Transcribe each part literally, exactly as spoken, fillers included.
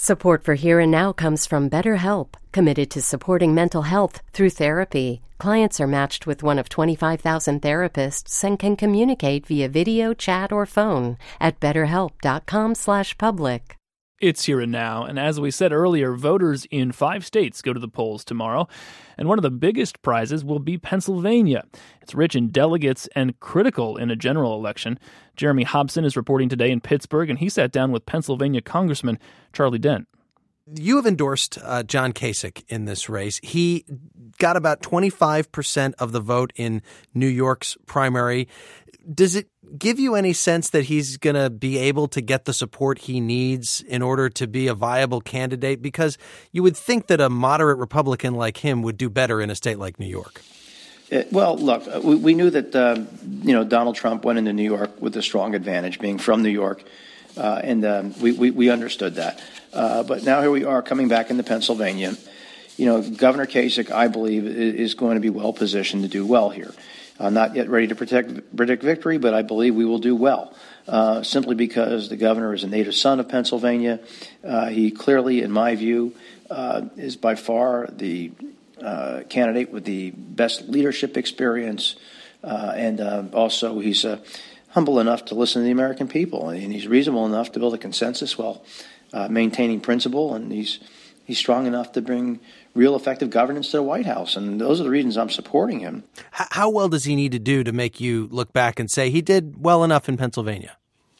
Support for Here and Now comes from BetterHelp, committed to supporting mental health through therapy. Clients are matched with one of twenty-five thousand therapists and can communicate via video, chat, or phone at betterhelp.com slash public. It's Here and Now, and as we said earlier, voters in five states go to the polls tomorrow, and one of the biggest prizes will be Pennsylvania. It's rich in delegates and critical in a general election. Jeremy Hobson is reporting today in Pittsburgh, and he sat down with Pennsylvania Congressman Charlie Dent. You have endorsed uh, John Kasich in this race. He got about twenty-five percent of the vote in New York's primary. Does it give you any sense that he's going to be able to get the support he needs in order to be a viable candidate? Because you would think that a moderate Republican like him would do better in a state like New York. Uh, well, look, we, we knew that, um, you know, Donald Trump went into New York with a strong advantage, being from New York, uh, and um, we, we, we understood that. Uh, but now here we are coming back into Pennsylvania. You know, Governor Kasich, I believe, is going to be well positioned to do well here. I'm not yet ready to protect, predict victory, but I believe we will do well, uh, simply because the governor is a native son of Pennsylvania. Uh, he clearly, in my view, uh, is by far the uh, candidate with the best leadership experience, uh, and uh, also he's uh, humble enough to listen to the American people, and he's reasonable enough to build a consensus while uh, maintaining principle, and he's he's strong enough to bring real effective governance to the White House. And those are the reasons I'm supporting him. How well does he need to do to make you look back and say he did well enough in Pennsylvania?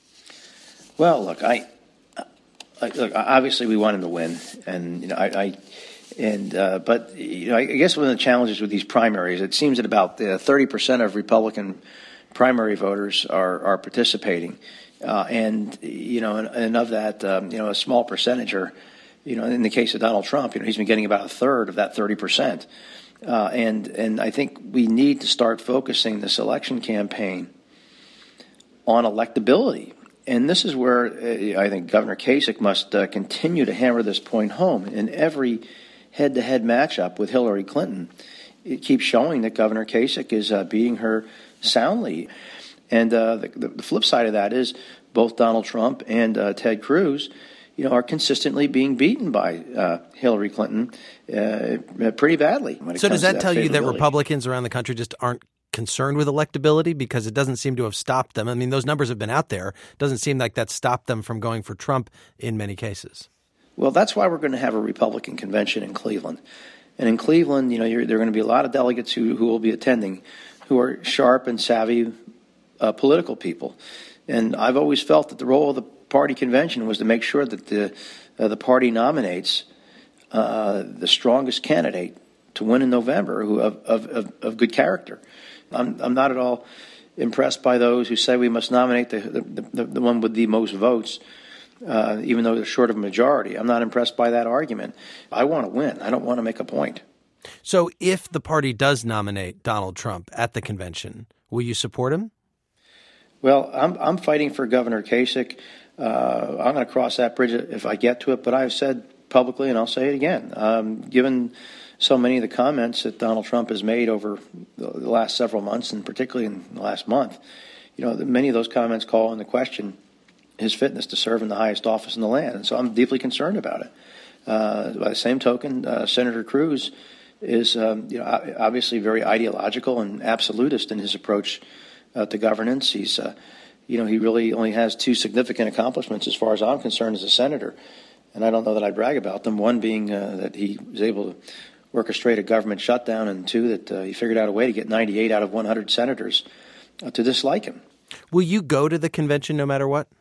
Well, look, I, I look, obviously we want him to win. And, you know, I, I and, uh, but, you know, I guess one of the challenges with these primaries, it seems that about uh, thirty percent of Republican primary voters are, are participating. Uh, and, you know, and, and of that, um, you know, a small percentage are, you know, in the case of Donald Trump, you know, he's been getting about a third of that thirty percent. Uh, and and I think we need to start focusing this election campaign on electability. And this is where uh, I think Governor Kasich must uh, continue to hammer this point home. In every head-to-head matchup with Hillary Clinton, it keeps showing that Governor Kasich is uh, beating her soundly. And uh, the, the flip side of that is both Donald Trump and uh, Ted Cruz, you know, are consistently being beaten by uh, Hillary Clinton uh, pretty badly. So does that, that tell you that Republicans around the country just aren't concerned with electability? Because it doesn't seem to have stopped them. I mean, those numbers have been out there. It doesn't seem like that stopped them from going for Trump in many cases. Well, that's why we're going to have a Republican convention in Cleveland. And in Cleveland, you know, you're, there are going to be a lot of delegates who, who will be attending who are sharp and savvy uh, political people. And I've always felt that the role of the party convention was to make sure that the uh, the party nominates uh, the strongest candidate to win in November, who of, of, of, of good character. I'm I'm not at all impressed by those who say we must nominate the the, the, the one with the most votes, uh, even though they're short of a majority. I'm not impressed by that argument. I want to win. I don't want to make a point. So if the party does nominate Donald Trump at the convention, will you support him? Well, I'm I'm fighting for Governor Kasich. Uh, I'm going to cross that bridge if I get to it, but I've said publicly, and I'll say it again, um, given so many of the comments that Donald Trump has made over the, the last several months, and particularly in the last month, you know, many of those comments call into question his fitness to serve in the highest office in the land, and so I'm deeply concerned about it. Uh, by the same token, uh, Senator Cruz is, um, you know, obviously very ideological and absolutist in his approach uh, to governance. He's uh, You know, he really only has two significant accomplishments as far as I'm concerned as a senator, and I don't know that I brag about them. One being uh, that he was able to orchestrate a government shutdown, and two, that uh, he figured out a way to get ninety-eight out of one hundred senators uh, to dislike him. Will you go to the convention no matter what?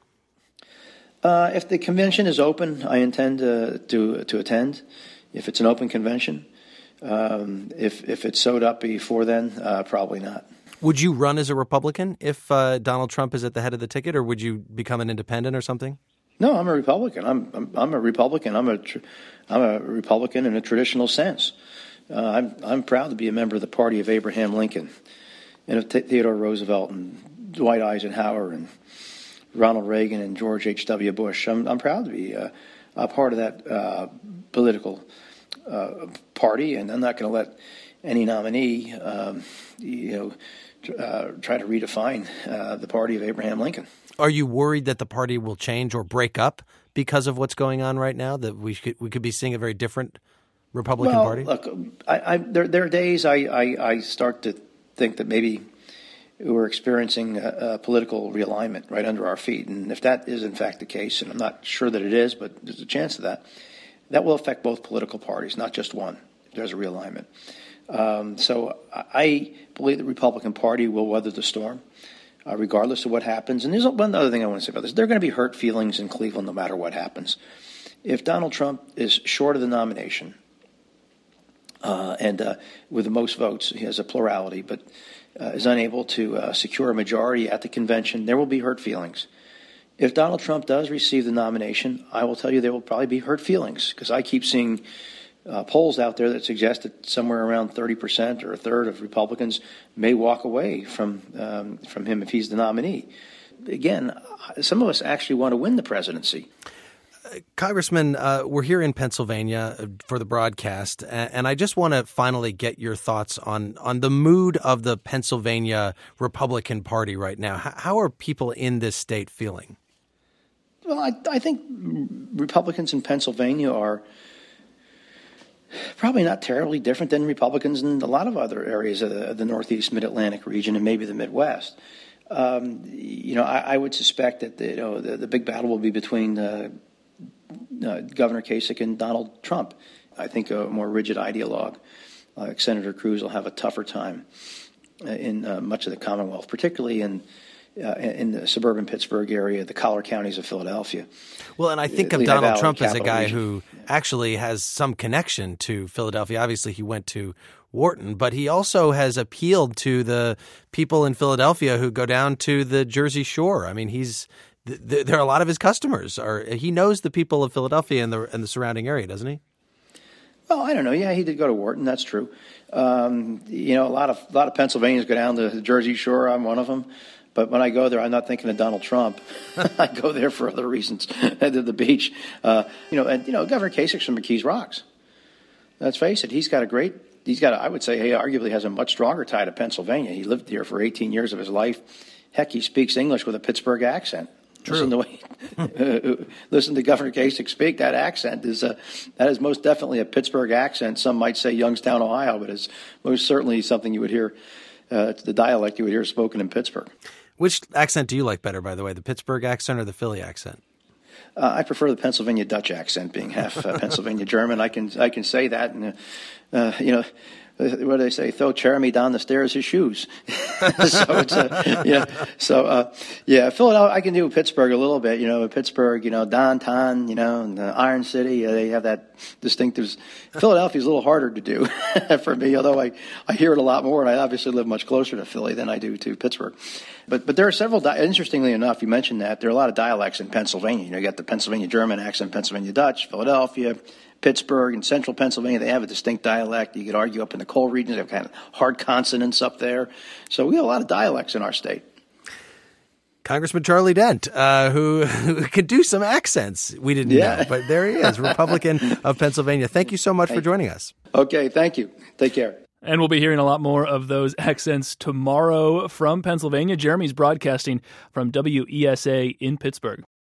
Uh, if the convention is open, I intend uh, to to attend. If it's an open convention, um, if if it's sewed up before then, uh, probably not. Would you run as a Republican if uh, Donald Trump is at the head of the ticket, or would you become an independent or something? No, I'm a Republican. I'm I'm, I'm a Republican. I'm a tr- I'm a Republican in a traditional sense. Uh, I'm I'm proud to be a member of the party of Abraham Lincoln, and of T- Theodore Roosevelt and Dwight Eisenhower and Ronald Reagan and George H W. Bush. I'm I'm proud to be uh, a part of that uh, political uh, party, and I'm not going to let any nominee, um, you know. Uh, try to redefine uh, the party of Abraham Lincoln. Are you worried that the party will change or break up because of what's going on right now, that we could, we could be seeing a very different Republican well, Party? Look, I, I, there, there are days I, I, I start to think that maybe we're experiencing a, a political realignment right under our feet. And if that is in fact the case, and I'm not sure that it is, but there's a chance of that, that will affect both political parties, not just one. There's a realignment. Um, so I believe the Republican Party will weather the storm, uh, regardless of what happens. And there's one other thing I want to say about this. There are going to be hurt feelings in Cleveland no matter what happens. If Donald Trump is short of the nomination, uh, and uh, with the most votes, he has a plurality, but uh, is unable to uh, secure a majority at the convention, there will be hurt feelings. If Donald Trump does receive the nomination, I will tell you there will probably be hurt feelings, because I keep seeing uh, polls out there that suggest that somewhere around thirty percent or a third of Republicans may walk away from um, from him if he's the nominee. Again, some of us actually want to win the presidency. Congressman, uh, we're here in Pennsylvania for the broadcast, and I just want to finally get your thoughts on, on the mood of the Pennsylvania Republican Party right now. How, how are people in this state feeling? Well, I, I think Republicans in Pennsylvania are probably not terribly different than Republicans in a lot of other areas of the, of the Northeast, Mid-Atlantic region, and maybe the Midwest. Um, you know, I, I would suspect that the, you know, the, the big battle will be between uh, uh, Governor Kasich and Donald Trump. I think a more rigid ideologue like Senator Cruz will have a tougher time in uh, much of the Commonwealth, particularly in uh, in the suburban Pittsburgh area, the collar counties of Philadelphia. Well, and I think of Lehigh Donald Valley, Trump as a Capital guy Region. who actually has some connection to Philadelphia. Obviously, he went to Wharton, but he also has appealed to the people in Philadelphia who go down to the Jersey Shore. I mean, he's th- th- there are a lot of his customers. Are he knows the people of Philadelphia and the and the surrounding area, doesn't he? Well, I don't know. Yeah, he did go to Wharton. That's true. Um, you know, a lot of a lot of Pennsylvanians go down to the Jersey Shore. I'm one of them. But when I go there, I'm not thinking of Donald Trump. I go there for other reasons. At the beach, uh, you know, and you know, Governor Kasich from McKees Rocks. Let's face it, he's got a great. He's got, a, I would say, he arguably has a much stronger tie to Pennsylvania. He lived here for eighteen years of his life. Heck, he speaks English with a Pittsburgh accent. True. Listen to, way, uh, listen to Governor Kasich speak. That accent is uh, that is most definitely a Pittsburgh accent. Some might say Youngstown, Ohio, but it's most certainly something you would hear. Uh, it's the dialect you would hear spoken in Pittsburgh. Which accent do you like better, by the way, the Pittsburgh accent or the Philly accent? Uh, I prefer the Pennsylvania Dutch accent, being half uh, Pennsylvania German. I can I can say that, and uh, uh, you know, what do they say? Throw Jeremy down the stairs his shoes. so it's uh, yeah. So uh, yeah, Philadelphia. I can do Pittsburgh a little bit. You know, Pittsburgh. You know, downtown. You know, and uh, Iron City. Uh, they have that distinctive. Philadelphia's a little harder to do for me, although I, I hear it a lot more, and I obviously live much closer to Philly than I do to Pittsburgh. But but there are several. Di- interestingly enough, you mentioned that there are a lot of dialects in Pennsylvania. You know, you got the Pennsylvania German accent, Pennsylvania Dutch, Philadelphia, Pittsburgh, and central Pennsylvania. They have a distinct dialect. You could argue up in the coal regions, they have kind of hard consonants up there. So we have a lot of dialects in our state. Congressman Charlie Dent, uh, who, who could do some accents. We didn't Yeah. know, but there he is, Republican of Pennsylvania. Thank you so much for joining us. Okay, thank you. Take care. And we'll be hearing a lot more of those accents tomorrow from Pennsylvania. Jeremy's broadcasting from W E S A in Pittsburgh.